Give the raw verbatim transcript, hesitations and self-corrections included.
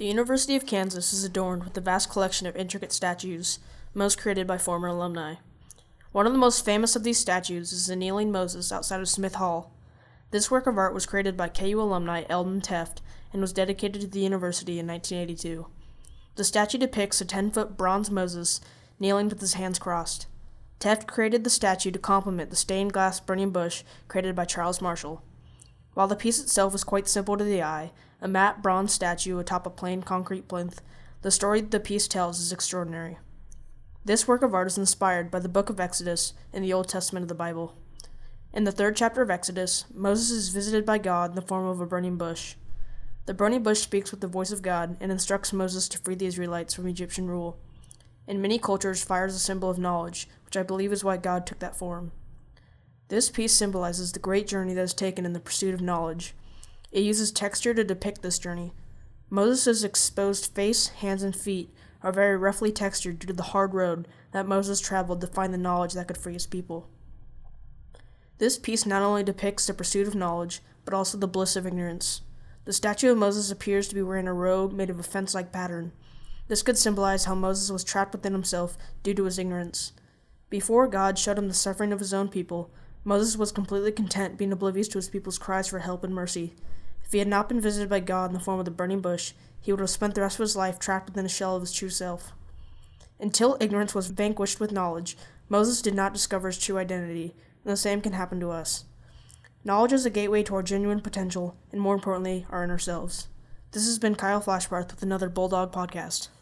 The University of Kansas is adorned with a vast collection of intricate statues, most created by former alumni. One of the most famous of these statues is the Kneeling Moses outside of Smith Hall. This work of art was created by K U alumni Eldon Teft and was dedicated to the university in nineteen eighty-two. The statue depicts a ten-foot bronze Moses kneeling with his hands crossed. Teft created the statue to complement the stained glass burning bush created by Charles Marshall. While the piece itself is quite simple to the eye, a matte bronze statue atop a plain concrete plinth, the story the piece tells is extraordinary. This work of art is inspired by the book of Exodus in the Old Testament of the Bible. In the third chapter of Exodus, Moses is visited by God in the form of a burning bush. The burning bush speaks with the voice of God and instructs Moses to free the Israelites from Egyptian rule. In many cultures, fire is a symbol of knowledge, which I believe is why God took that form. This piece symbolizes the great journey that is taken in the pursuit of knowledge. It uses texture to depict this journey. Moses' exposed face, hands, and feet are very roughly textured due to the hard road that Moses traveled to find the knowledge that could free his people. This piece not only depicts the pursuit of knowledge, but also the bliss of ignorance. The statue of Moses appears to be wearing a robe made of a fence-like pattern. This could symbolize how Moses was trapped within himself due to his ignorance. Before God showed him the suffering of his own people, Moses was completely content being oblivious to his people's cries for help and mercy. If he had not been visited by God in the form of the burning bush, he would have spent the rest of his life trapped within a shell of his true self. Until ignorance was vanquished with knowledge, Moses did not discover his true identity, and the same can happen to us. Knowledge is a gateway to our genuine potential, and more importantly, our inner selves. This has been Kyle Flashbarth with another Bulldog Podcast.